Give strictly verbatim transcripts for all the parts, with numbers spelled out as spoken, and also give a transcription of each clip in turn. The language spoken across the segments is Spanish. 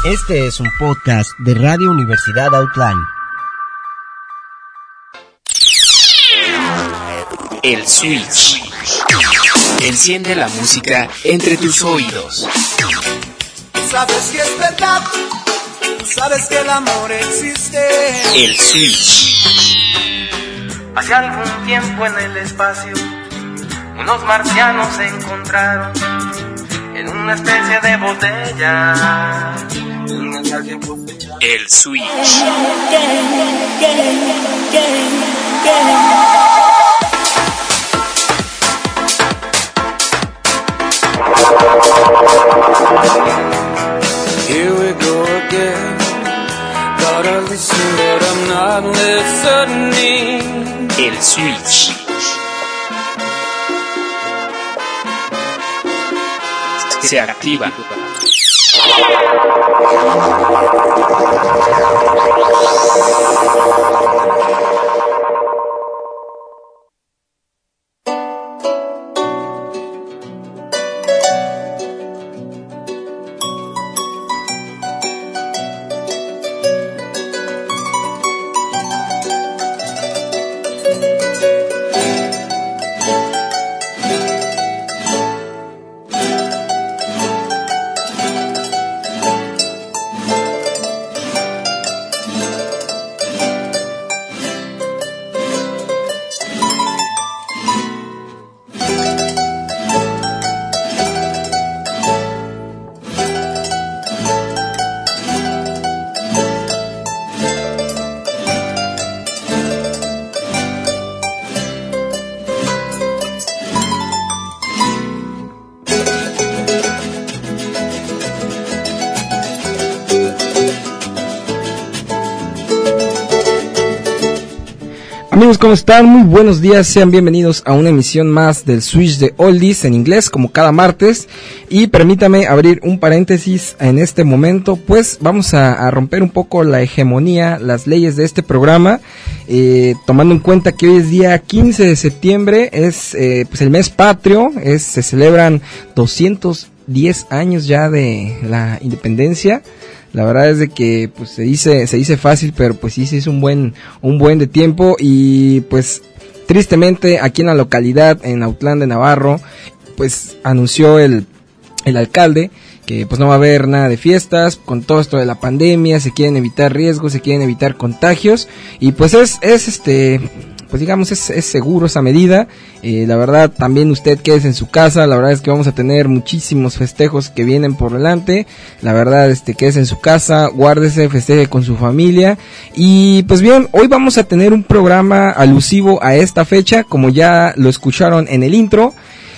Este es un podcast de Radio Universidad Outline. El Switch. Enciende la música entre tus oídos. Sabes que es verdad, sabes que el amor existe. El Switch. Hace algún tiempo en el espacio, unos marcianos se encontraron en una especie de botella. El Switch. Here we go again. Gotta listen, but I'm not listening. El Switch. Se activa. Amigos, ¿cómo están? Muy buenos días, sean bienvenidos a una emisión más del Switch de Oldies en inglés, como cada martes. Y permítame abrir un paréntesis en este momento, pues vamos a, a romper un poco la hegemonía, las leyes de este programa, eh, tomando en cuenta que hoy es día quince de septiembre, es eh, pues el mes patrio, es, se celebran doscientos diez años ya de la independencia. La verdad es de que pues se dice se dice fácil, pero pues sí, sí es un buen un buen de tiempo. Y pues tristemente aquí en la localidad, en Autlán de Navarro, pues anunció el el alcalde que pues no va a haber nada de fiestas con todo esto de la pandemia. Se quieren evitar riesgos, se quieren evitar contagios, y pues es es este pues digamos es, es seguro esa medida. Eh, la verdad, también usted quédese en su casa. La verdad es que vamos a tener muchísimos festejos que vienen por delante. La verdad, este, quédese en su casa, guárdese, festeje con su familia. Y pues bien, hoy vamos a tener un programa alusivo a esta fecha, como ya lo escucharon en el intro.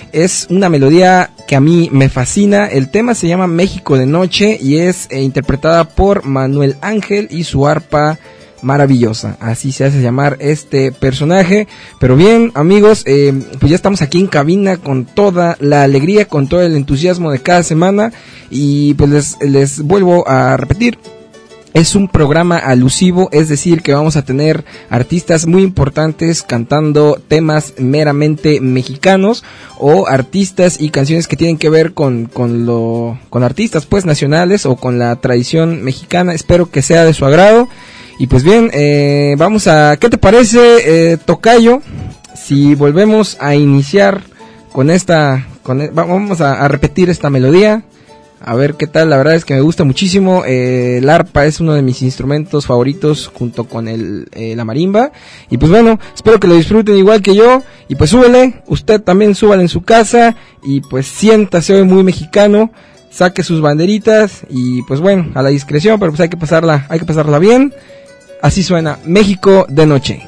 Es una melodía que a mí me fascina. El tema se llama México de Noche y es eh, interpretada por Manuel Ángel y su arpa maravillosa, así se hace llamar este personaje. Pero bien, amigos, eh, pues ya estamos aquí en cabina con toda la alegría, con todo el entusiasmo de cada semana. Y pues les, les vuelvo a repetir, es un programa alusivo, es decir, que vamos a tener artistas muy importantes cantando temas meramente mexicanos, o artistas y canciones que tienen que ver con, con lo, con artistas pues nacionales o con la tradición mexicana. Espero que sea de su agrado. Y pues bien, eh, vamos a... ¿Qué te parece, eh, tocayo? Si volvemos a iniciar con esta... Con, vamos a, a repetir esta melodía. A ver qué tal. La verdad es que me gusta muchísimo. Eh, el arpa es uno de mis instrumentos favoritos junto con el, eh, la marimba. Y pues bueno, espero que lo disfruten igual que yo. Y pues súbele. Usted también súbale en su casa. Y pues siéntase hoy muy mexicano. Saque sus banderitas. Y pues bueno, a la discreción, pero pues hay que pasarla, hay que pasarla bien. Así suena México de Noche.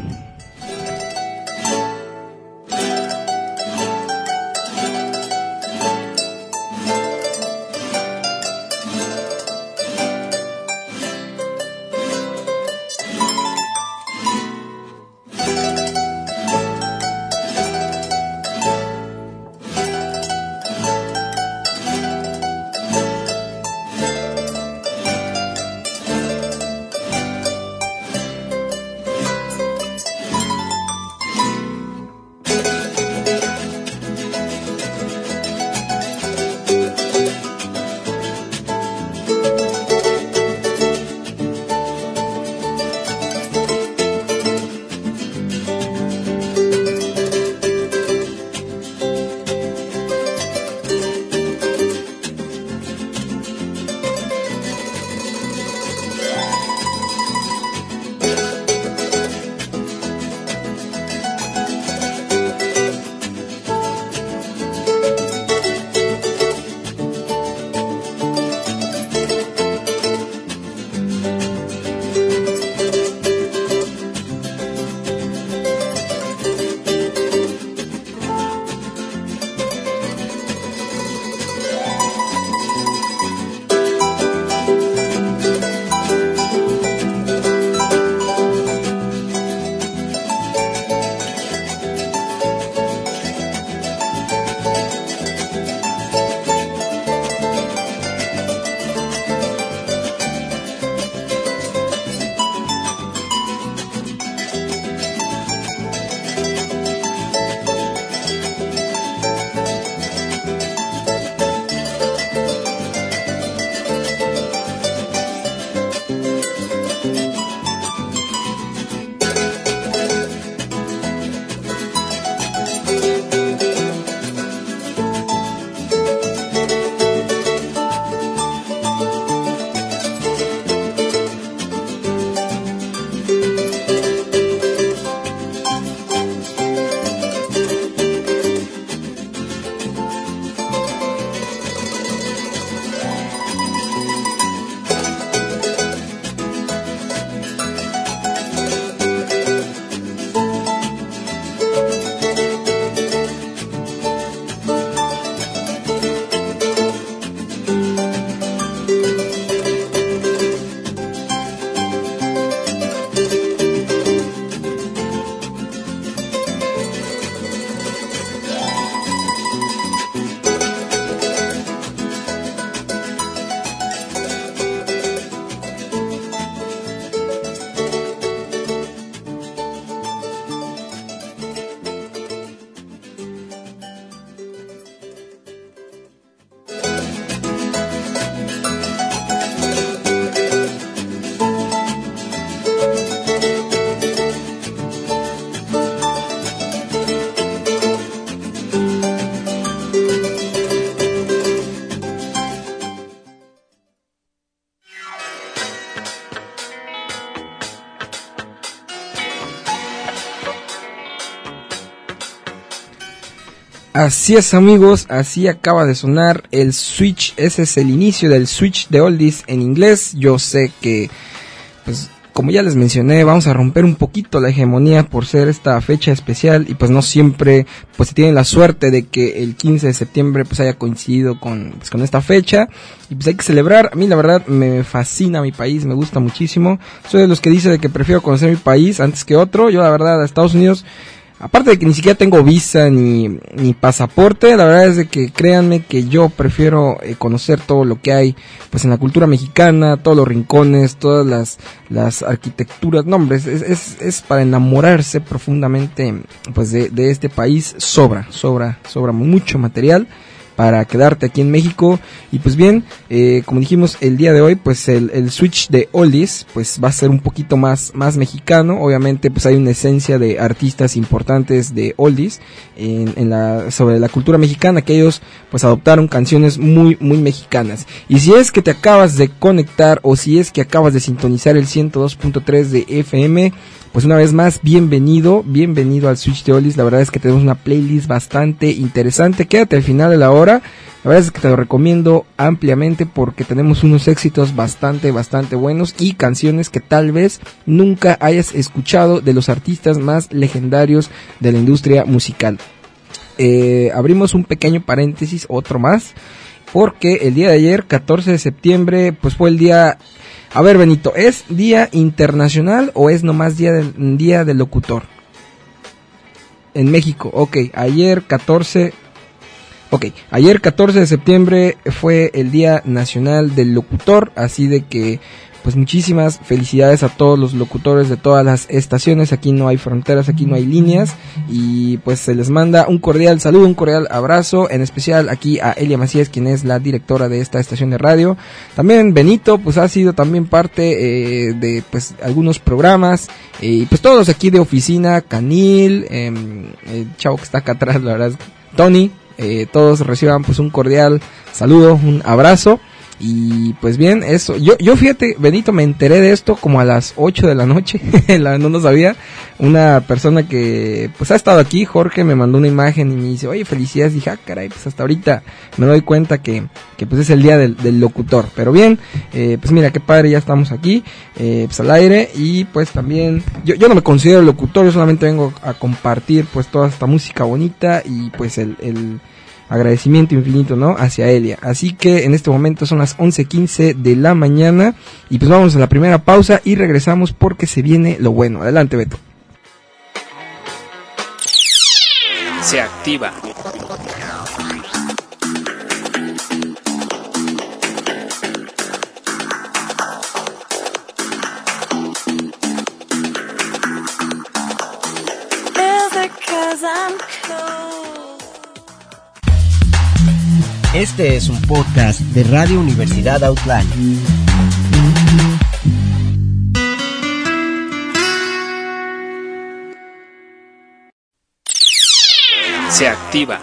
Así es, amigos, así acaba de sonar el Switch. Ese es el inicio del Switch de Oldies en inglés. Yo sé que, pues, como ya les mencioné, vamos a romper un poquito la hegemonía por ser esta fecha especial, y pues no siempre pues se tiene la suerte de que el quince de septiembre pues haya coincidido con, pues, con esta fecha, y pues hay que celebrar. A mí la verdad me fascina mi país, me gusta muchísimo. Soy de los que dice de que prefiero conocer mi país antes que otro. Yo la verdad a Estados Unidos, aparte de que ni siquiera tengo visa ni, ni pasaporte, la verdad es de que créanme que yo prefiero eh, conocer todo lo que hay pues en la cultura mexicana, todos los rincones, todas las, las arquitecturas. No, hombre, es, es, es para enamorarse profundamente pues de, de este país. Sobra, sobra, sobra mucho material para quedarte aquí en México. Y pues bien, eh, como dijimos el día de hoy, pues el, el Switch de Oldies pues va a ser un poquito más, más mexicano. Obviamente pues hay una esencia de artistas importantes de Oldies en, en la, sobre la cultura mexicana, que ellos pues adoptaron canciones muy, muy mexicanas. Y si es que te acabas de conectar, o si es que acabas de sintonizar el ciento dos punto tres de F M, pues una vez más, bienvenido, bienvenido al Switch de Oldies. La verdad es que tenemos una playlist bastante interesante. Quédate al final de la hora. La verdad es que te lo recomiendo ampliamente porque tenemos unos éxitos bastante, bastante buenos y canciones que tal vez nunca hayas escuchado de los artistas más legendarios de la industria musical. Eh, abrimos un pequeño paréntesis, otro más, porque el día de ayer, catorce de septiembre, pues fue el día... A ver, Benito, ¿es día internacional o es nomás día del, día del locutor? En México, ok, ayer catorce... Ok, ayer catorce de septiembre fue el Día Nacional del Locutor, así de que pues muchísimas felicidades a todos los locutores de todas las estaciones. Aquí no hay fronteras, aquí no hay líneas, y pues se les manda un cordial saludo, un cordial abrazo, en especial aquí a Elia Macías, quien es la directora de esta estación de radio. También Benito pues ha sido también parte eh, de pues algunos programas, eh, y pues todos aquí de oficina, Canil, eh, el chavo que está acá atrás, la verdad, Tony. Eh, todos reciban pues un cordial saludo, un abrazo. Y pues bien, eso, yo, yo fíjate, Benito, me enteré de esto como a las ocho de la noche, la, no lo sabía. Una persona que pues ha estado aquí, Jorge, me mandó una imagen y me dice, oye, felicidades. Dije, ah, caray, pues hasta ahorita me doy cuenta que, que pues es el día del, del locutor. Pero bien, eh, pues mira, qué padre, ya estamos aquí, eh, pues al aire. Y pues también, yo, yo no me considero locutor, yo solamente vengo a compartir pues toda esta música bonita y pues el, el agradecimiento infinito, ¿no?, hacia Elia. Así que en este momento son las once quince de la mañana y pues vamos a la primera pausa y regresamos porque se viene lo bueno. Adelante, Beto. Se activa. Este es un podcast de Radio Universidad Outline. Se activa.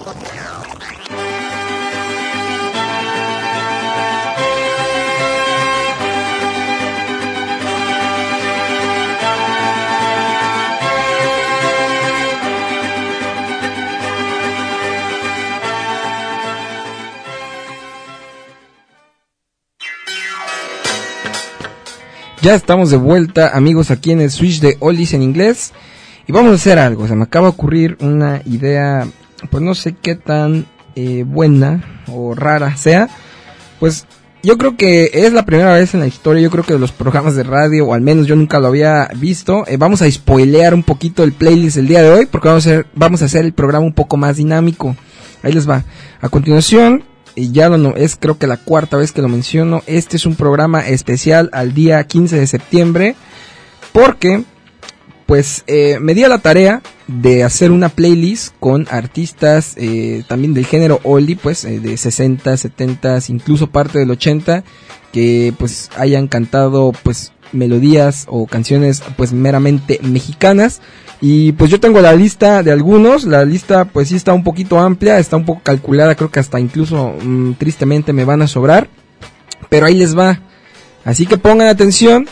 Ya estamos de vuelta, amigos, aquí en el Switch de Oldies en inglés. Y vamos a hacer algo, se me acaba de ocurrir una idea, pues no sé qué tan eh, buena o rara sea. Pues yo creo que es la primera vez en la historia, yo creo que de los programas de radio, o al menos yo nunca lo había visto. Eh, vamos a spoilear un poquito el playlist el día de hoy, porque vamos a hacer, vamos a hacer el programa un poco más dinámico. Ahí les va. A continuación, y ya lo no, es creo que la cuarta vez que lo menciono, este es un programa especial al día quince de septiembre, porque pues eh, me di a la tarea de hacer una playlist con artistas eh, también del género oldie, pues eh, de sesenta, setenta, incluso parte del ochenta, que pues hayan cantado pues melodías o canciones pues meramente mexicanas. Y pues yo tengo la lista de algunos, la lista pues sí está un poquito amplia, está un poco calculada, creo que hasta incluso mmm, tristemente me van a sobrar, pero ahí les va. Así que pongan atención,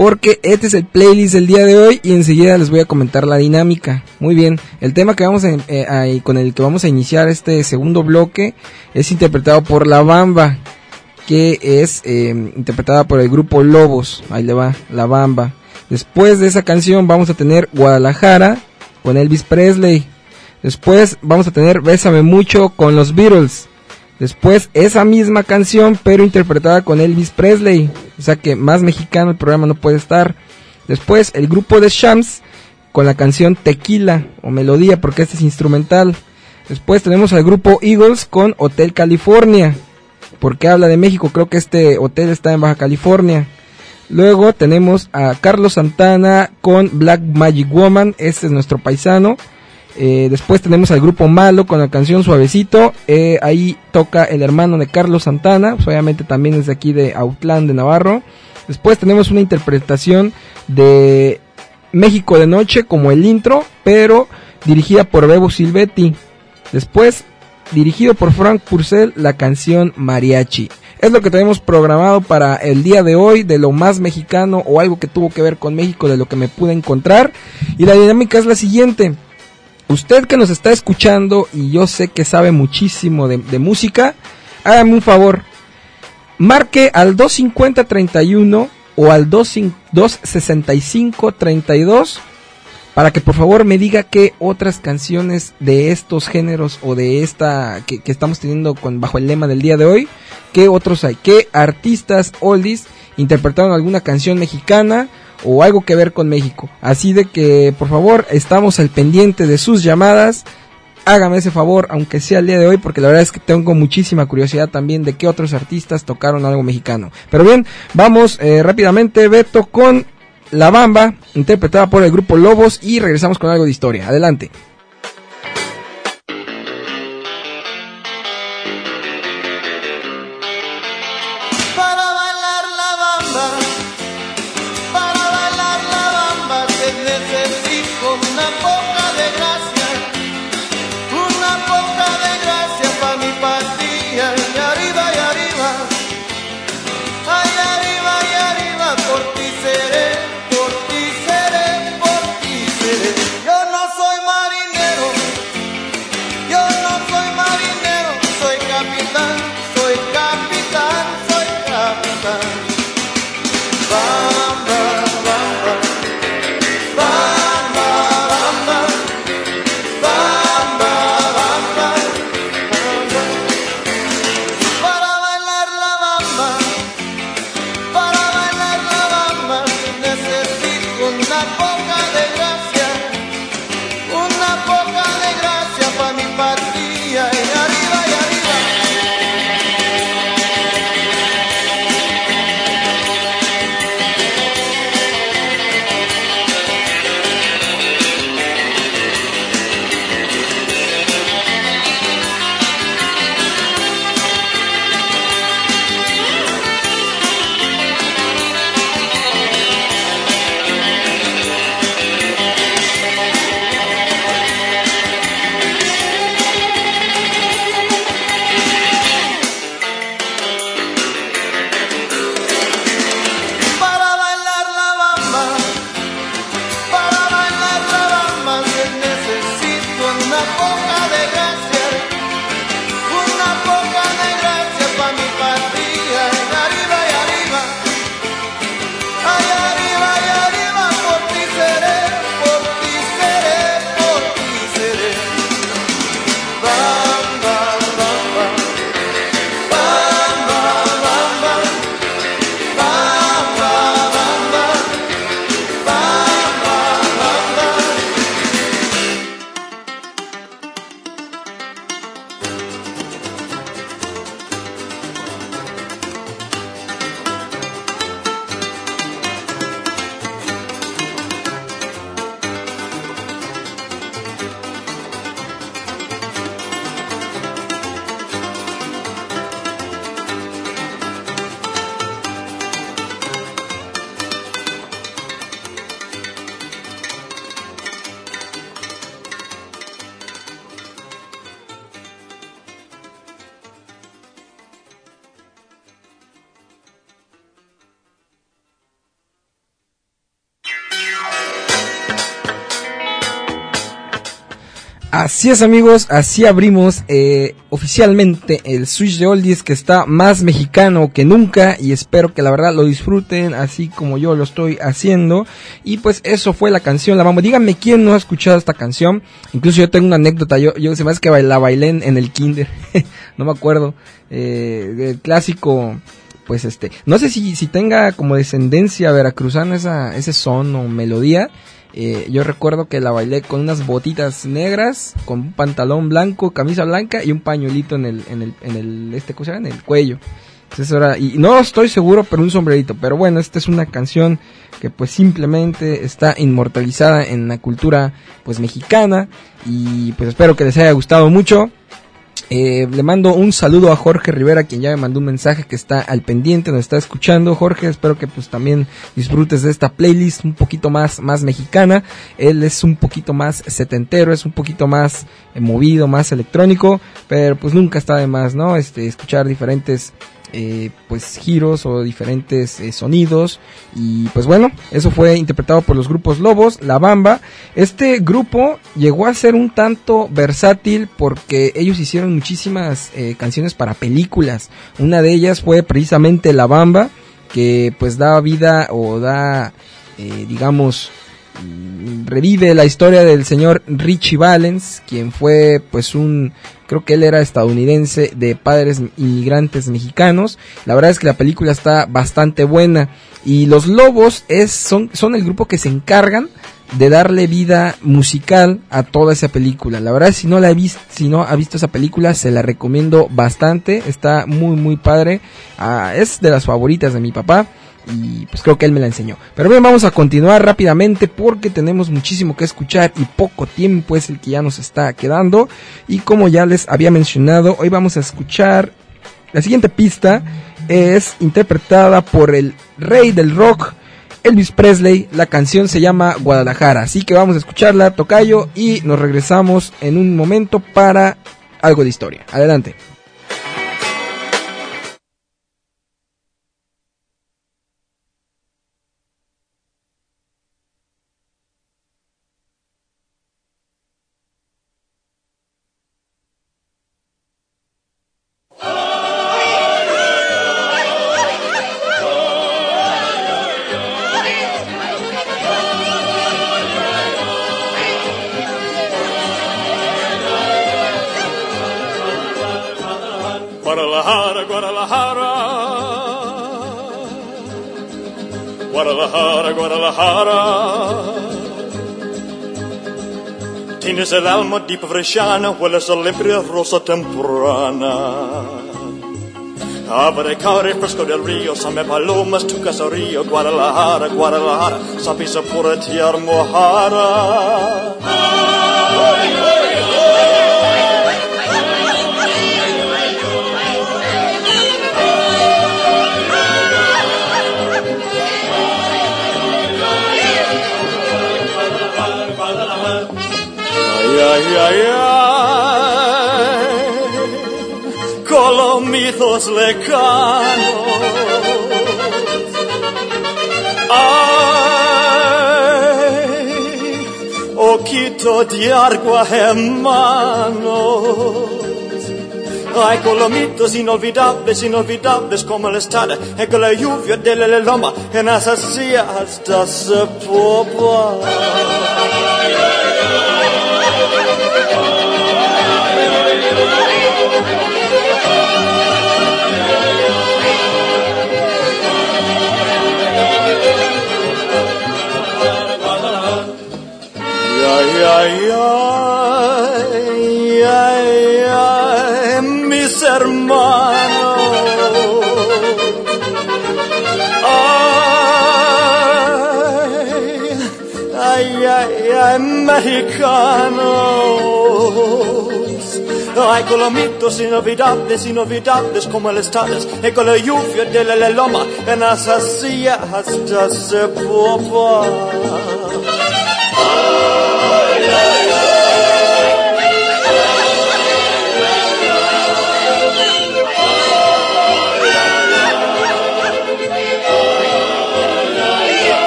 porque este es el playlist del día de hoy y enseguida les voy a comentar la dinámica. Muy bien, el tema que vamos a, eh, a, con el que vamos a iniciar este segundo bloque es interpretado por La Bamba, que es eh, interpretada por el grupo Lobos. Ahí le va, La Bamba. Después de esa canción vamos a tener Guadalajara con Elvis Presley. Después vamos a tener Bésame Mucho con los Beatles. Después esa misma canción pero interpretada con Elvis Presley. O sea que más mexicano el programa no puede estar. Después el grupo de Shams con la canción Tequila o Melodía, porque este es instrumental. Después tenemos al grupo Eagles con Hotel California, porque habla de México. Creo que este hotel está en Baja California. Luego tenemos a Carlos Santana con Black Magic Woman. Este es nuestro paisano. Eh, después tenemos al grupo Malo con la canción Suavecito. Eh, ahí toca el hermano de Carlos Santana, pues obviamente también es de aquí de Autlán de Navarro. Después tenemos una interpretación de México de Noche como el intro, pero dirigida por Bebo Silvetti. Después, dirigido por Frank Purcell, la canción Mariachi. Es lo que tenemos programado para el día de hoy, de lo más mexicano o algo que tuvo que ver con México, de lo que me pude encontrar. Y la dinámica es la siguiente. Usted que nos está escuchando, y yo sé que sabe muchísimo de, de música, hágame un favor. Marque al dos cincuenta treinta y uno o al dos sesenta y cinco treinta y dos para que por favor me diga qué otras canciones de estos géneros o de esta que, que estamos teniendo con bajo el lema del día de hoy, qué otros hay, qué artistas oldies interpretaron alguna canción mexicana o algo que ver con México. Así de que por favor estamos al pendiente de sus llamadas. Hágame ese favor, aunque sea el día de hoy, porque la verdad es que tengo muchísima curiosidad también de qué otros artistas tocaron algo mexicano. Pero bien, vamos eh, rápidamente, Beto, con La Bamba, interpretada por el grupo Lobos, y regresamos con algo de historia. Adelante. Bamba, bamba, bamba, bamba. Así es, amigos, así abrimos eh, oficialmente el Switch de Oldies, que está más mexicano que nunca, y espero que la verdad lo disfruten así como yo lo estoy haciendo. Y pues eso fue la canción La Bamba. Díganme quién no ha escuchado esta canción. Incluso yo tengo una anécdota, yo, yo se me hace que la bailé en, en el kinder, no me acuerdo, eh, el clásico. Pues este, no sé si, si tenga como descendencia veracruzana esa, ese son o melodía. Eh, yo recuerdo que la bailé con unas botitas negras, con un pantalón blanco, camisa blanca y un pañuelito en el, en el, en el, este, ¿cómo se llama? En el cuello. Entonces ahora, y no estoy seguro, pero un sombrerito. Pero bueno, esta es una canción que pues simplemente está inmortalizada en la cultura pues mexicana, y pues espero que les haya gustado mucho. Eh, le mando un saludo a Jorge Rivera, quien ya me mandó un mensaje que está al pendiente, nos está escuchando. Jorge, espero que pues también disfrutes de esta playlist un poquito más, más mexicana. Él es un poquito más setentero, es un poquito más eh, movido, más electrónico, pero pues nunca está de más, ¿no? Este, escuchar diferentes Eh, pues giros o diferentes eh, sonidos. Y pues bueno, eso fue interpretado por los grupos Lobos, La Bamba. Este grupo llegó a ser un tanto versátil porque ellos hicieron muchísimas eh, canciones para películas. Una de ellas fue precisamente La Bamba, que pues da vida o da eh, digamos revive la historia del señor Richie Valens, quien fue pues un, creo que él era estadounidense de padres inmigrantes mexicanos. La verdad es que la película está bastante buena, y los Lobos es, son, son el grupo que se encargan de darle vida musical a toda esa película. La verdad, si no la he visto, si no ha visto esa película, se la recomiendo bastante, está muy muy padre. Ah, es de las favoritas de mi papá, y pues creo que él me la enseñó. Pero bien, vamos a continuar rápidamente porque tenemos muchísimo que escuchar y poco tiempo es el que ya nos está quedando. Y como ya les había mencionado, hoy vamos a escuchar la siguiente pista. Es interpretada por el rey del rock, Elvis Presley. La canción se llama Guadalajara, así que vamos a escucharla, tocayo, y nos regresamos en un momento para algo de historia. Adelante. Guadalajara, Guadalajara, Guadalajara, Guadalajara. Tienes el alma deep bresciana, hueles a limpia rosa temprana. Abre care fresco del río, same palomas tu caserío. Guadalajara, Guadalajara, sapisa pura tiar mojara. Ay, ay, ay, colomizos lecanos, ay, ojito de agua hermanos, ay, colomitos inolvidables, inolvidables como el estar en que la lluvia de la loma en esa silla hasta se popa. Ay, ay, ay, ay, ay, mis hermanos, ay, ay, ay, ay, mexicanos, ay, colomitos inolvidables, inolvidables como el estales, y con la lluvia de la loma, en esa silla hasta se popa.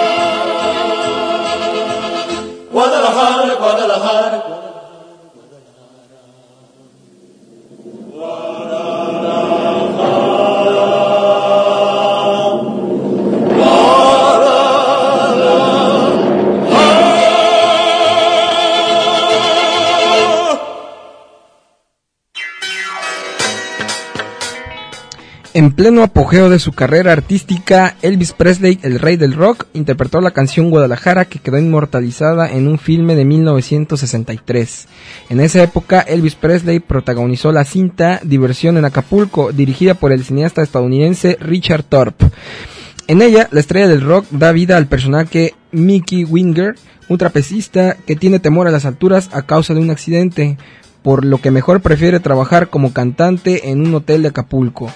Guadalajara, Guadalajara, En pleno apogeo de su carrera artística, Elvis Presley, el rey del rock, interpretó la canción Guadalajara, que quedó inmortalizada en un filme de mil novecientos sesenta y tres. En esa época, Elvis Presley protagonizó la cinta Diversión en Acapulco, dirigida por el cineasta estadounidense Richard Thorpe. En ella, la estrella del rock da vida al personaje Mickey Winger, un trapecista que tiene temor a las alturas a causa de un accidente, por lo que mejor prefiere trabajar como cantante en un hotel de Acapulco.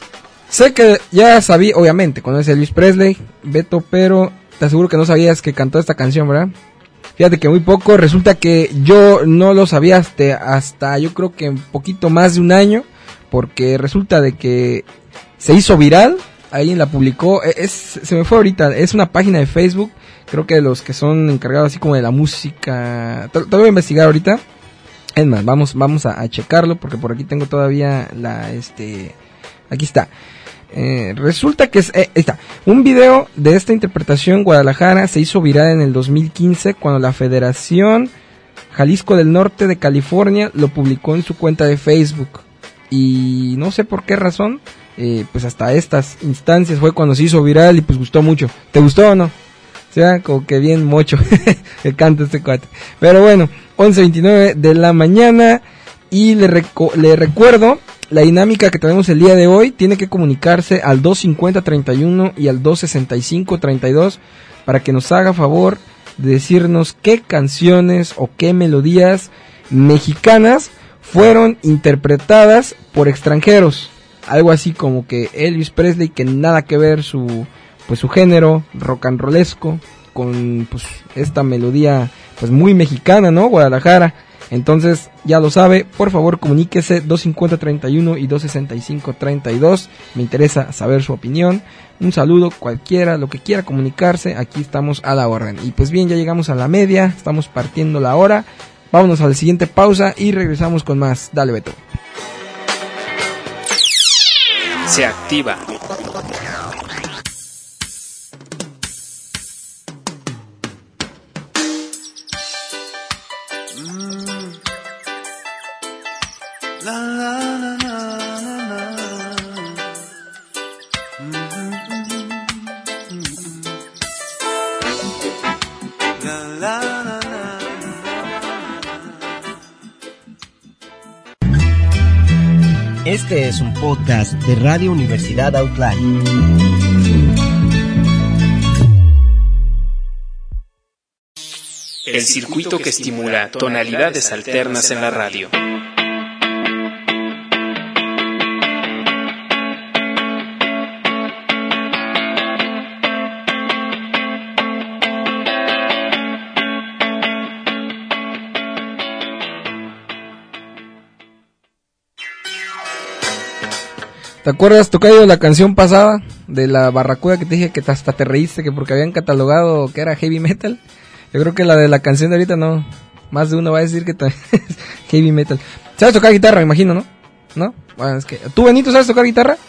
Sé que ya sabía, obviamente, conoces a Elvis Presley, Beto, pero te aseguro que no sabías que cantó esta canción, ¿verdad? Fíjate que muy poco, resulta que yo no lo sabía hasta, hasta yo creo que un poquito más de un año, porque resulta de que se hizo viral, alguien la publicó, es, se me fue ahorita, es una página de Facebook, creo que de los que son encargados así como de la música, te, te lo voy a investigar ahorita, es más, vamos, vamos a, a checarlo, porque por aquí tengo todavía la, este, aquí está. Eh, resulta que es, eh, está, un video de esta interpretación Guadalajara se hizo viral en el dos mil quince cuando la Federación Jalisco del Norte de California lo publicó en su cuenta de Facebook, y no sé por qué razón, eh, pues hasta estas instancias fue cuando se hizo viral y pues gustó mucho. ¿Te gustó o no? O sea, como que bien mocho el canto este cuate. Pero bueno, once veintinueve de la mañana y le, reco- le recuerdo la dinámica que tenemos el día de hoy. Tiene que comunicarse al dos cincuenta treinta y uno y al dos sesenta y cinco treinta y dos para que nos haga favor de decirnos qué canciones o qué melodías mexicanas fueron interpretadas por extranjeros. Algo así como que Elvis Presley, que nada que ver su pues su género rock and rollesco con pues esta melodía pues muy mexicana, ¿no? Guadalajara. Entonces, ya lo sabe, por favor comuníquese dos cincuenta treinta y uno y dos sesenta y cinco treinta y dos. Me interesa saber su opinión. Un saludo, cualquiera, lo que quiera comunicarse, aquí estamos a la orden. Y pues bien, ya llegamos a la media, estamos partiendo la hora. Vámonos a la siguiente pausa y regresamos con más. Dale, Beto. Se activa. La la la la la la. La la la la. Este es un podcast de Radio Universidad Outline. El circuito que estimula tonalidades alternas en la radio. ¿Te acuerdas, tocayo, la canción pasada de la Barracuda que te dije que hasta te reíste que porque habían catalogado que era heavy metal? Yo creo que la de la canción de ahorita no, más de uno va a decir que es heavy metal. ¿Sabes tocar guitarra, me imagino, no? ¿No? Bueno, es que... ¿Tú, Benito, sabes tocar guitarra?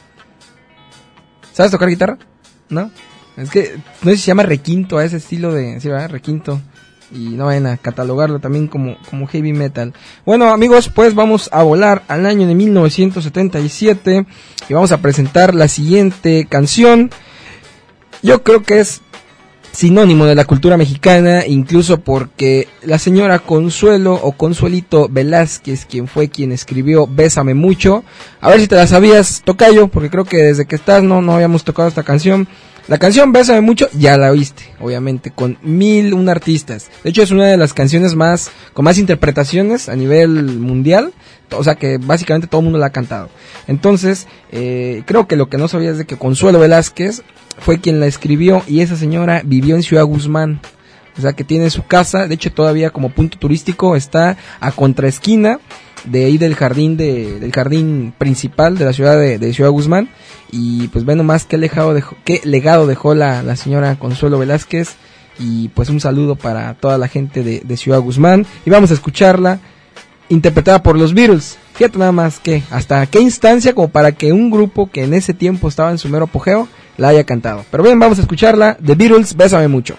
¿Sabes tocar guitarra? ¿No? Es que no sé si se llama requinto a ese estilo de... Sí, ¿verdad? Requinto. Y no vayan a catalogarlo también como, como heavy metal. Bueno, amigos, pues vamos a volar al año de mil novecientos setenta y siete y vamos a presentar la siguiente canción. Yo creo que es sinónimo de la cultura mexicana, incluso porque la señora Consuelo o Consuelito Velázquez, quien fue quien escribió Bésame Mucho, a ver si te la sabías, tocayo, porque creo que desde que estás no, no habíamos tocado esta canción. La canción Bésame Mucho ya la oíste, obviamente, con mil un artistas. De hecho es una de las canciones más con más interpretaciones a nivel mundial, o sea que básicamente todo el mundo la ha cantado. Entonces, eh, creo que lo que no sabías es de que Consuelo Velázquez fue quien la escribió y esa señora vivió en Ciudad Guzmán. O sea que tiene su casa, de hecho todavía como punto turístico está a contraesquina de ahí del jardín de, del jardín principal de la ciudad de, de Ciudad Guzmán. Y pues ve nomás qué legado dejó, qué legado dejó la, la señora Consuelo Velázquez. Y pues un saludo para toda la gente de, de Ciudad Guzmán. Y vamos a escucharla interpretada por los Beatles. Fíjate nada más que hasta qué instancia como para que un grupo que en ese tiempo estaba en su mero apogeo la haya cantado. Pero bien, vamos a escucharla. The Beatles, Bésame Mucho.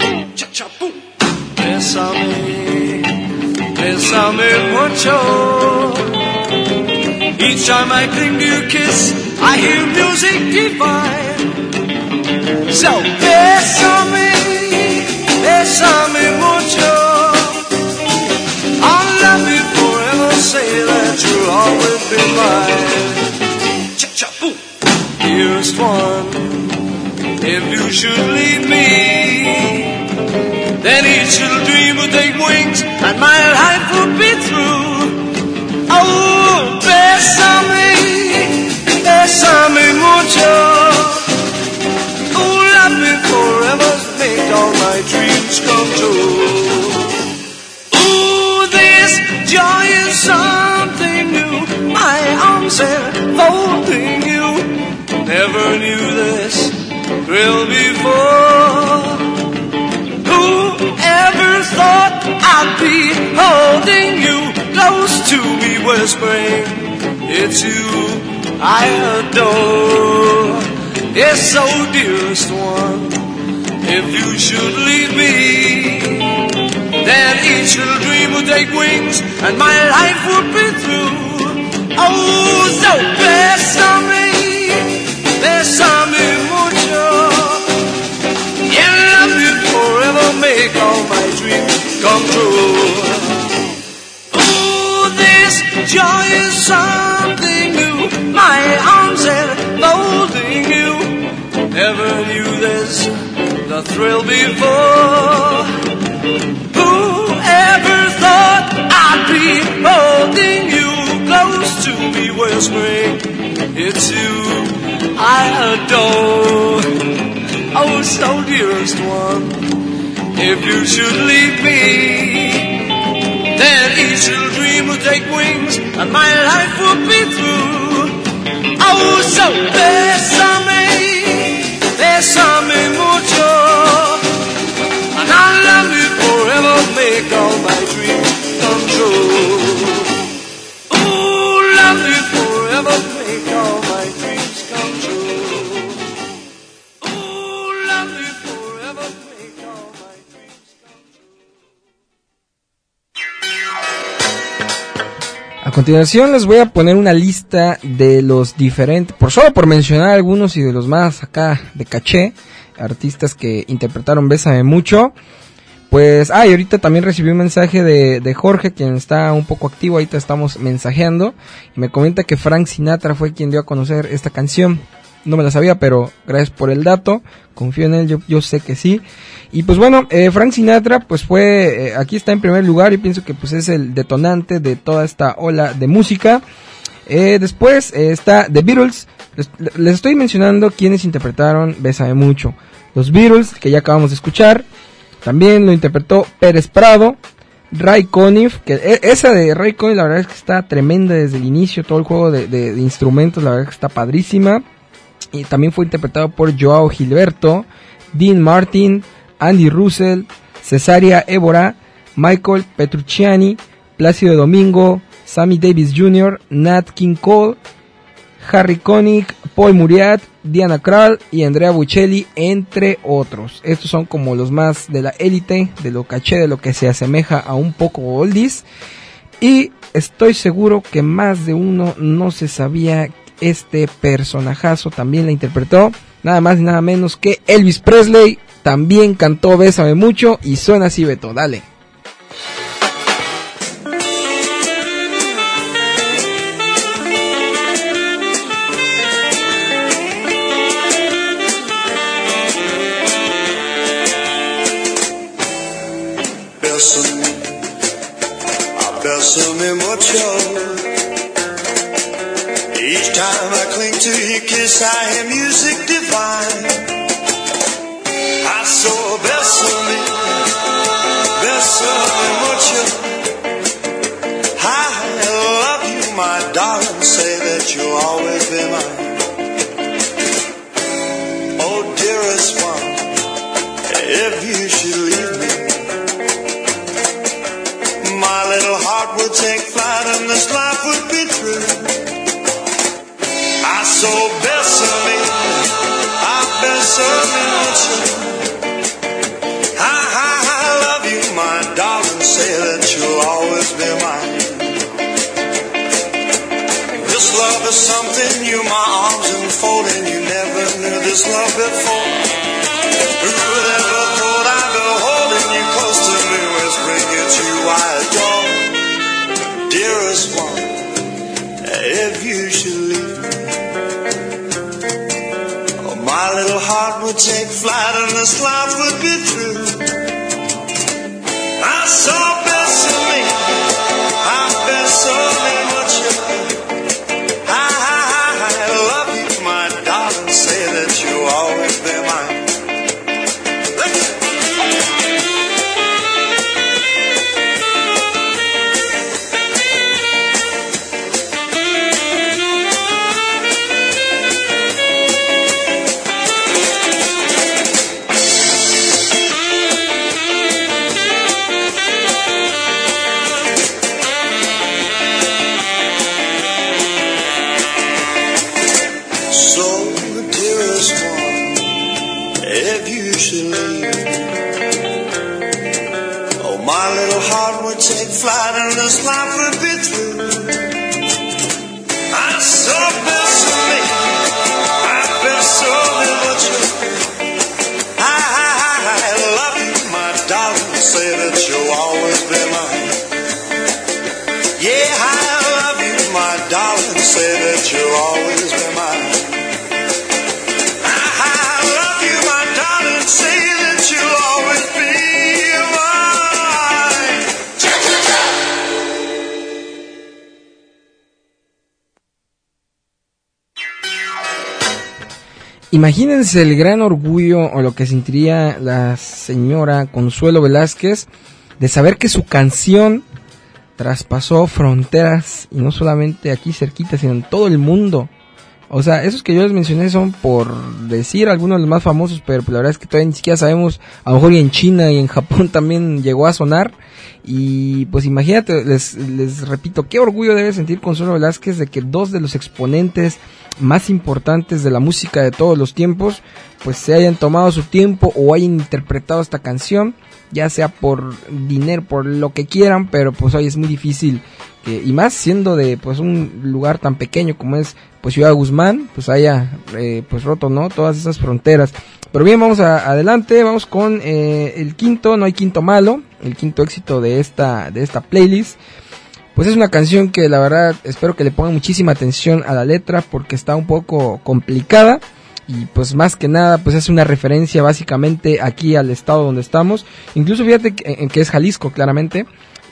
Bésame, bésame mucho. Each time I cling to your kiss, I hear music divine. So bésame, bésame mucho. I'll love you forever, say that you'll always be mine. Cha-cha-boom. Dearest one, if you should leave me, then each little dream would take wings and my life would be through. Oh, bésame, bésame mucho. Oh, love me forever, make all my dreams come true. Oh, this joy is something new. My arms enfolding you. Never knew this thrill before. Whoever thought I'd be holding you close to me, whispering, it's you I adore. Yes, so dearest one, if you should leave me, then each little dream would take wings and my life would be through. Oh, so bésame, bésame mucho. Yeah, love you forever, make all my dreams come true. Oh, this joy is something new. My arms enfolding you. Never knew this, the thrill before. Whoever thought I'd be holding you close to me, whispering, it's you I adore. Oh, so dearest one, if you should leave me, then each little dream will take wings and my life will be through. Oh, so bésame, bésame mucho, and I'll love you forever, make all my dreams come true. Oh, love you forever, make all my dreams come true. Oh, love you forever, make all my dreams come true. A continuación les voy a poner una lista de los diferentes, por solo por mencionar algunos y de los más acá de caché, artistas que interpretaron Bésame Mucho. Pues, ah, y ahorita también recibí un mensaje de, de Jorge, quien está un poco activo, ahorita estamos mensajeando, y me comenta que Frank Sinatra fue quien dio a conocer esta canción. No me la sabía, pero gracias por el dato, confío en él, yo, yo sé que sí. Y pues bueno, eh, Frank Sinatra pues fue, eh, aquí está en primer lugar y pienso que pues es el detonante de toda esta ola de música. Eh, después eh, está The Beatles. Les, les estoy mencionando quienes interpretaron Bésame Mucho. Los Beatles, que ya acabamos de escuchar. También lo interpretó Pérez Prado, Ray Conniff, que e, esa de Ray Conniff la verdad es que está tremenda desde el inicio, todo el juego de, de, de instrumentos la verdad es que está padrísima. Y también fue interpretado por Joao Gilberto, Dean Martin, Andy Russell, Cesaria Évora, Michael Petrucciani, Plácido Domingo, Sammy Davis junior, Nat King Cole, Harry Connick, Paul Muriat, Diana Krall y Andrea Bocelli, entre otros. Estos son como los más de la élite, de lo caché, de lo que se asemeja a un poco oldies. Y estoy seguro que más de uno no se sabía este personajazo también la interpretó. Nada más y nada menos que Elvis Presley. También cantó Bésame Mucho y suena así, Beto, dale. Bésame, bésame mucho. Each time I cling to your kiss, I hear music divine. I saw bésame, bésame mucho. I love you, my darling, say that you'll always be mine. Oh, dearest one, if you should leave me, my little heart would take flight and this life would be true. I so bésame, I bésame mucho. I, I, I love you, my darling, say that you'll always be mine. This love is something new, my arms enfolding. You never knew this love before. Who would ever thought I'd be holding you close to me, whispering at you I adore. Dearest one, if you should leave me, oh, my little heart would take flight and this life would be true. I saw best in me, I best so very much you. I, I, I love you, my darling, say that you'll always be mine. Flight and this life would be through. I saw best in me, I best so much you. I, I, I love you, my darling, say that you'll always be mine. Yeah, I love you, my darling, say that you'll always be mine. I, I love you, my darling, say that you'll always be mine. Imagínense el gran orgullo o lo que sentiría la señora Consuelo Velázquez de saber que su canción traspasó fronteras y no solamente aquí cerquita, sino en todo el mundo. O sea, esos que yo les mencioné son por decir algunos de los más famosos, pero la verdad es que todavía ni siquiera sabemos, a lo mejor y en China y en Japón también llegó a sonar. Y pues imagínate, les, les repito, qué orgullo debe sentir Consuelo Velázquez de que dos de los exponentes más importantes de la música de todos los tiempos pues se hayan tomado su tiempo o hayan interpretado esta canción, ya sea por dinero, por lo que quieran, pero pues hoy es muy difícil que, y más siendo de pues un lugar tan pequeño como es pues Ciudad Guzmán, pues haya eh, pues roto, ¿no?, todas esas fronteras. Pero bien, vamos a, adelante, vamos con eh, el quinto, no hay quinto malo, el quinto éxito de esta de esta playlist. Pues es una canción que la verdad espero que le pongan muchísima atención a la letra porque está un poco complicada y pues más que nada pues es una referencia básicamente aquí al estado donde estamos. Incluso fíjate que, que es Jalisco claramente,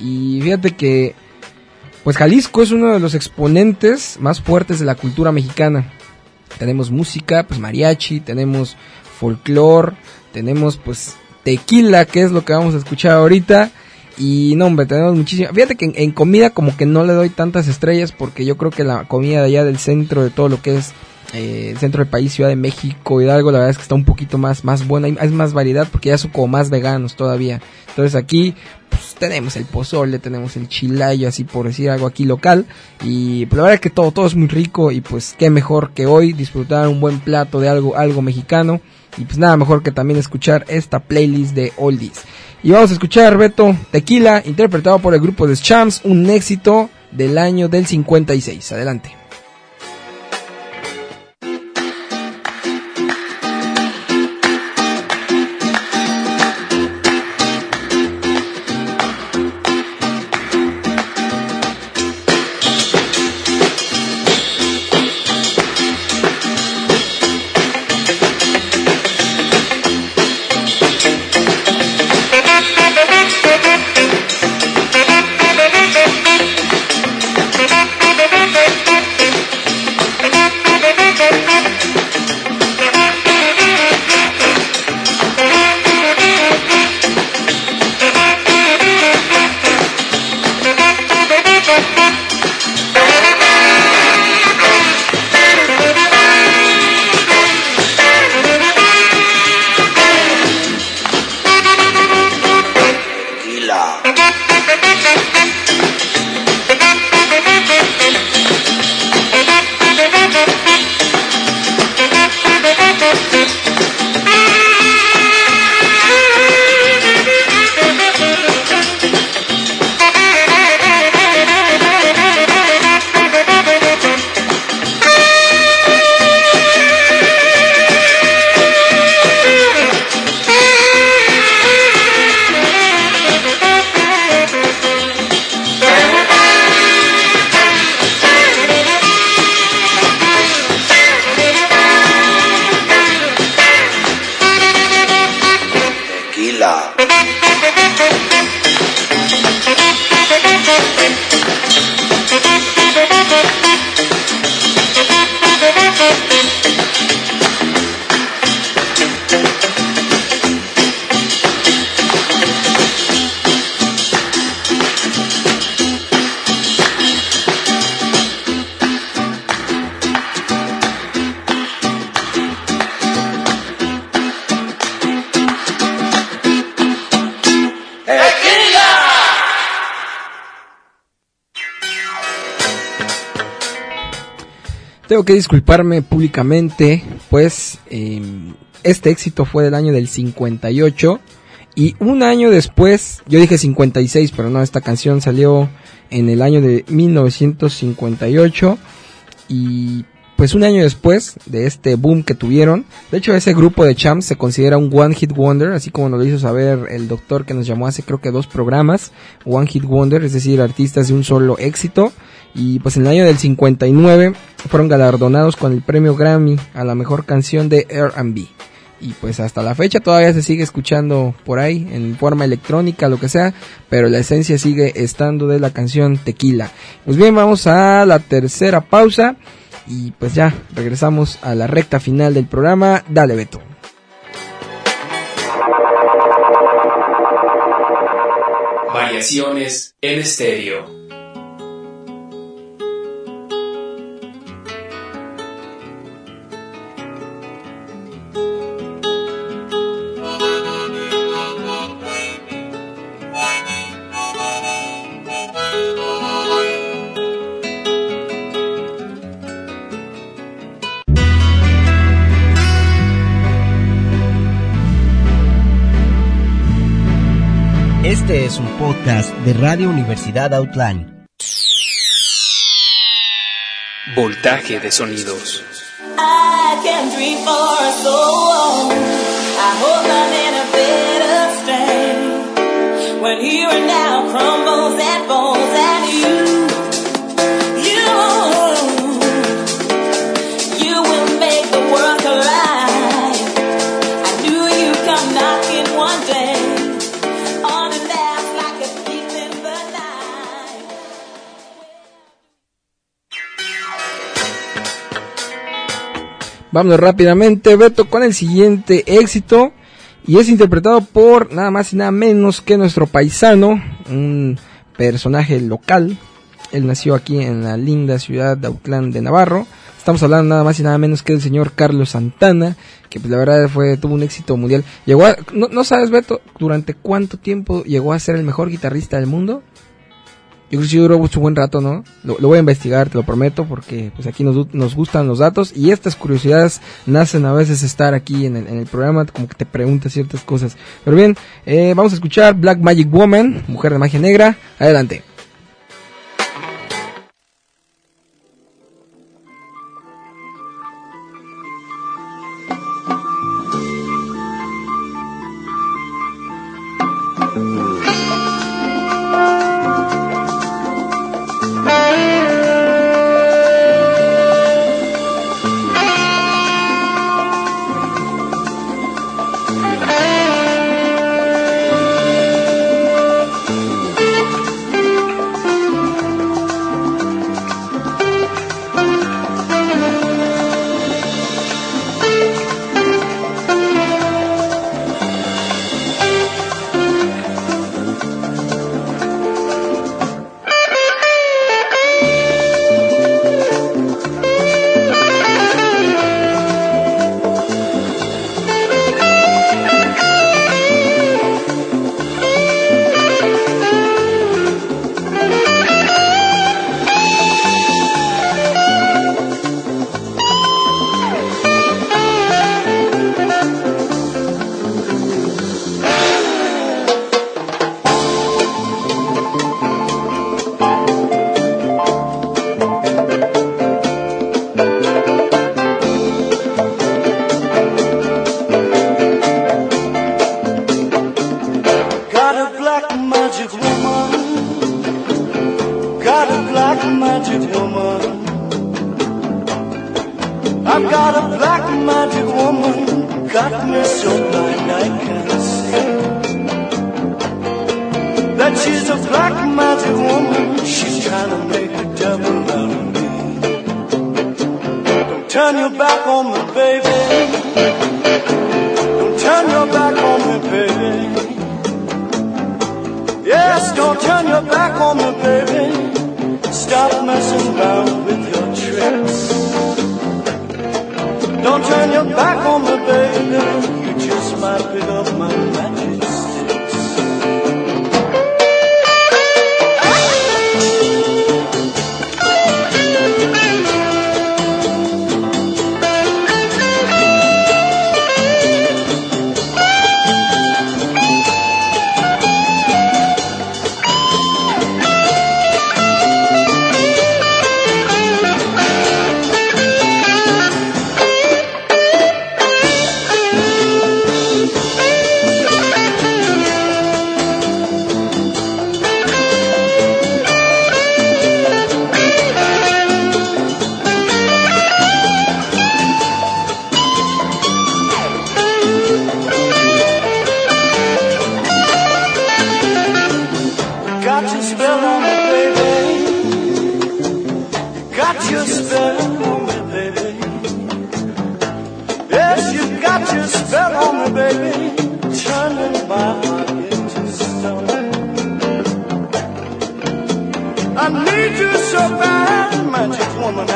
y fíjate que pues Jalisco es uno de los exponentes más fuertes de la cultura mexicana. Tenemos música, pues mariachi, tenemos folclore, tenemos pues tequila, que es lo que vamos a escuchar ahorita. Y no, hombre, tenemos muchísima. Fíjate que en, en comida como que no le doy tantas estrellas porque yo creo que la comida de allá del centro, de todo lo que es eh, el centro del país, Ciudad de México, Hidalgo, la verdad es que está un poquito más, más buena, hay más variedad porque ya son como más veganos todavía. Entonces aquí pues, tenemos el pozole, tenemos el chilayo, así por decir algo aquí local. Y pues, la verdad es que todo, todo es muy rico y pues qué mejor que hoy disfrutar un buen plato de algo, algo mexicano. Y pues nada mejor que también escuchar esta playlist de oldies. Y vamos a escuchar, Beto, Tequila, interpretado por el grupo The Champs, un éxito del año del cincuenta y seis. Adelante. Thank you. tengo que disculparme públicamente, pues eh, este éxito fue del año del cincuenta y ocho y un año después, yo dije cincuenta y seis, pero no, esta canción salió en el año de mil novecientos cincuenta y ocho y pues un año después de este boom que tuvieron, de hecho ese grupo de Champs se considera un One Hit Wonder, así como nos lo hizo saber el doctor que nos llamó hace creo que dos programas, One Hit Wonder, es decir, artistas de un solo éxito, y pues en el año del cincuenta y nueve fueron galardonados con el premio Grammy a la mejor canción de R and B. Y pues hasta la fecha todavía se sigue escuchando por ahí, en forma electrónica, lo que sea, pero la esencia sigue estando de la canción Tequila. Pues bien, vamos a la tercera pausa. Y pues ya, regresamos a la recta final del programa. Dale, Beto. Variaciones en estéreo. Este es un podcast de Radio Universidad Outline. Voltaje de sonidos. I can dream for so long. I hope I'm in a better state. When here and now crumbles and falls and you, you, you will make the world collide. I knew you'd come knocking one day. Vámonos rápidamente, Beto, con el siguiente éxito. Y es interpretado por nada más y nada menos que nuestro paisano, un personaje local. Él nació aquí en la linda ciudad de Autlán de Navarro. Estamos hablando nada más y nada menos que del señor Carlos Santana, que pues la verdad fue tuvo un éxito mundial. Llegó a, no, no sabes, Beto, durante cuánto tiempo llegó a ser el mejor guitarrista del mundo. Yo creo que sí duró mucho buen rato, ¿no? Lo, lo voy a investigar, te lo prometo, porque pues aquí nos, nos gustan los datos y estas curiosidades nacen a veces estar aquí en el, en el programa, como que te preguntas ciertas cosas. Pero bien, eh, vamos a escuchar Black Magic Woman, Mujer de Magia Negra. Adelante.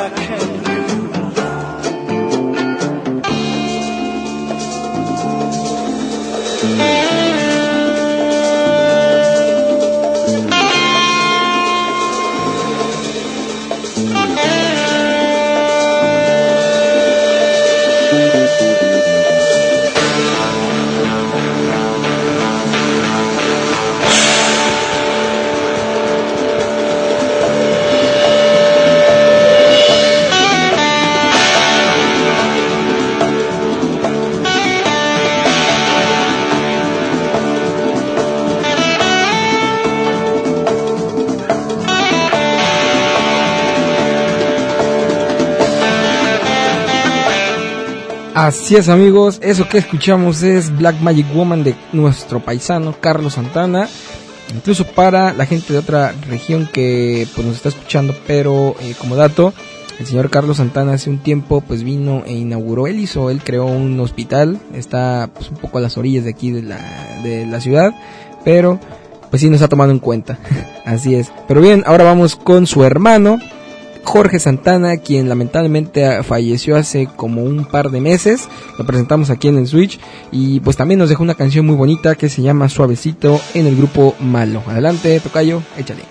I can do. Así es, amigos, eso que escuchamos es Black Magic Woman de nuestro paisano Carlos Santana. Incluso para la gente de otra región que pues nos está escuchando, pero eh, como dato, el señor Carlos Santana hace un tiempo pues vino e inauguró, él hizo, él creó un hospital, está pues un poco a las orillas de aquí de la, de la ciudad, pero pues sí nos ha tomado en cuenta. Así es. Pero bien, ahora vamos con su hermano Jorge Santana, quien lamentablemente falleció hace como un par de meses. Lo presentamos aquí en el Switch y pues también nos dejó una canción muy bonita que se llama Suavecito en el grupo Malo. Adelante, tocayo, échale.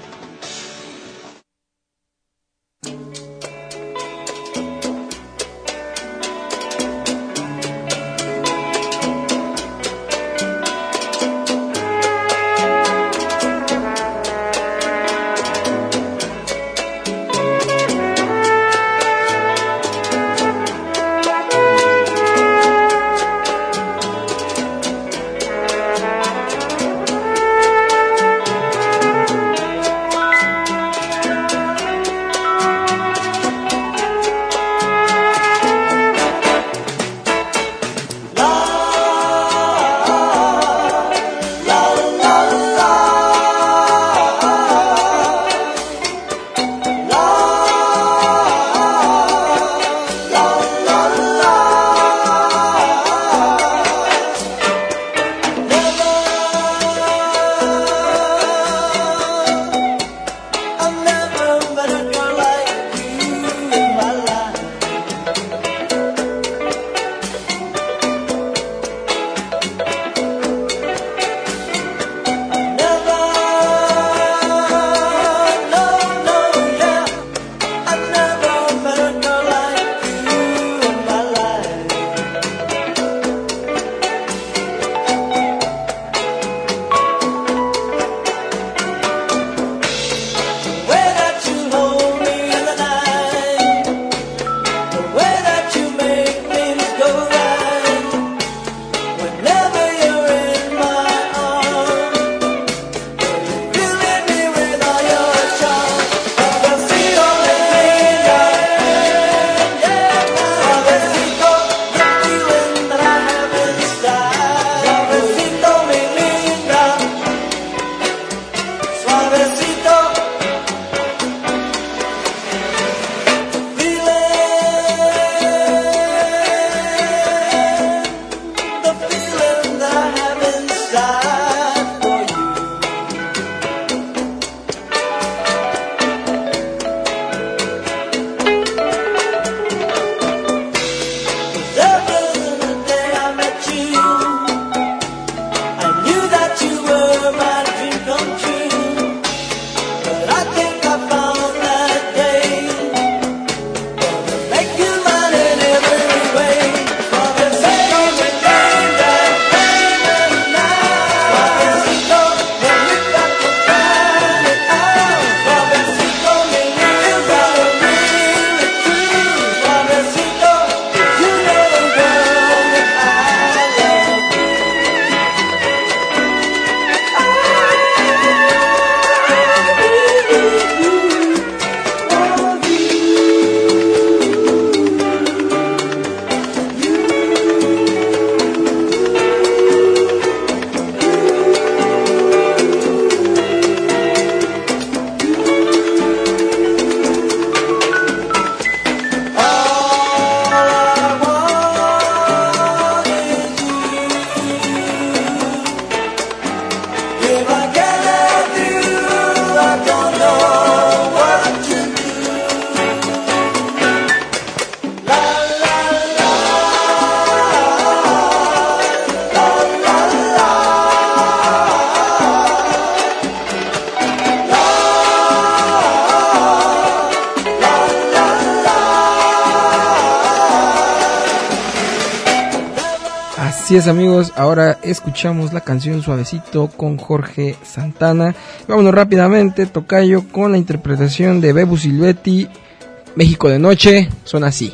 Así es, amigos, ahora escuchamos la canción Suavecito con Jorge Santana. Vámonos rápidamente, tocayo, con la interpretación de Bebu Silvetti, México de Noche, suena así.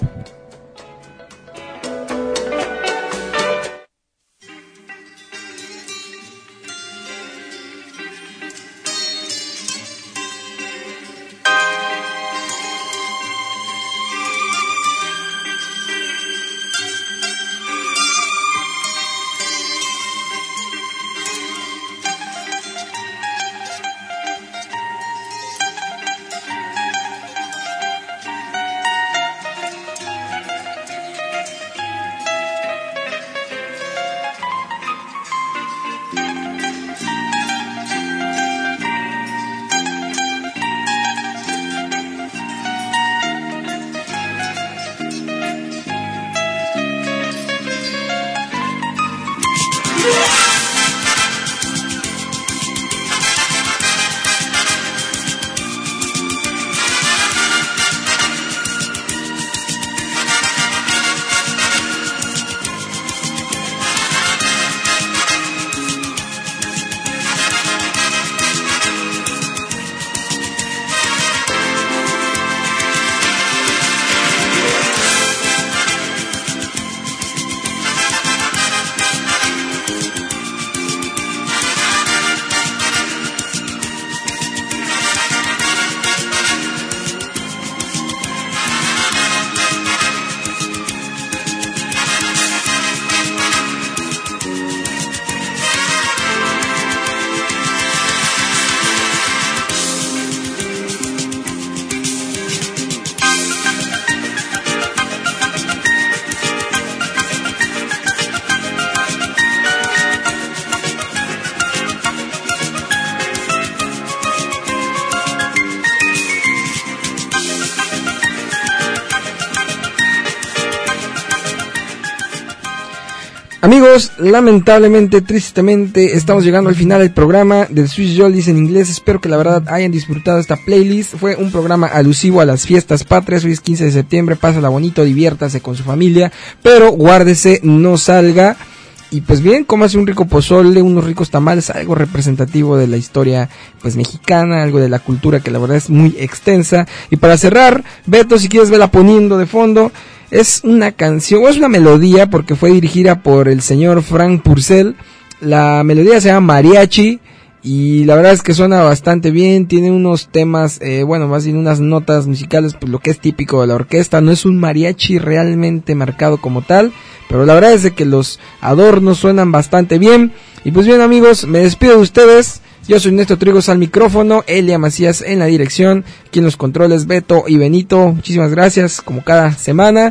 Amigos, lamentablemente, tristemente, estamos llegando al final del programa del Swiss Oldies en inglés. Espero que la verdad hayan disfrutado esta playlist. Fue un programa alusivo a las fiestas patrias. Hoy es quince de septiembre, pásala bonito, diviértase con su familia, pero guárdese, no salga. Y pues bien, cómase un rico pozole, unos ricos tamales, algo representativo de la historia pues mexicana, algo de la cultura que la verdad es muy extensa. Y para cerrar, Beto, si quieres verla poniendo de fondo, es una canción, o es una melodía, porque fue dirigida por el señor Frank Purcell. La melodía se llama Mariachi, y la verdad es que suena bastante bien. Tiene unos temas, eh, bueno, más bien unas notas musicales, pues lo que es típico de la orquesta. No es un mariachi realmente marcado como tal, pero la verdad es de que los adornos suenan bastante bien. Y pues bien, amigos, me despido de ustedes. Yo soy Néstor Trigos al micrófono, Elia Macías en la dirección, aquí en los controles Beto y Benito. Muchísimas gracias, como cada semana.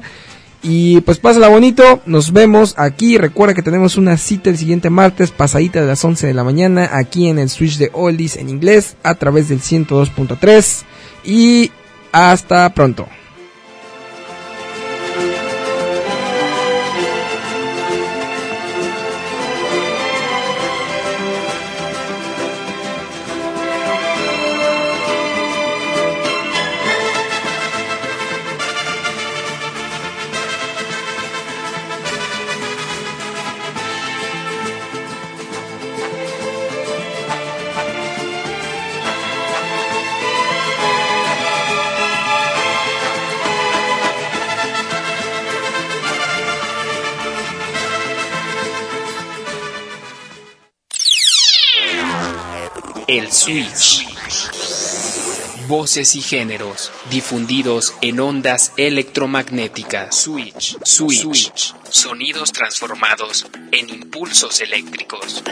Y pues pásala bonito, nos vemos aquí. Recuerda que tenemos una cita el siguiente martes, pasadita de las once de la mañana, aquí en el Switch de Oldies en inglés, a través del ciento dos punto tres. Y hasta pronto. El Switch. Voces y géneros difundidos en ondas electromagnéticas. Switch. Switch. Switch. Sonidos transformados en impulsos eléctricos.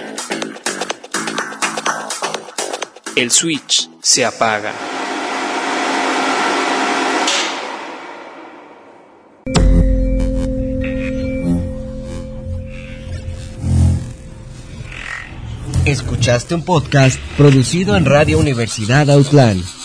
El switch se apaga. Escuchaste un podcast producido en Radio Universidad Outland.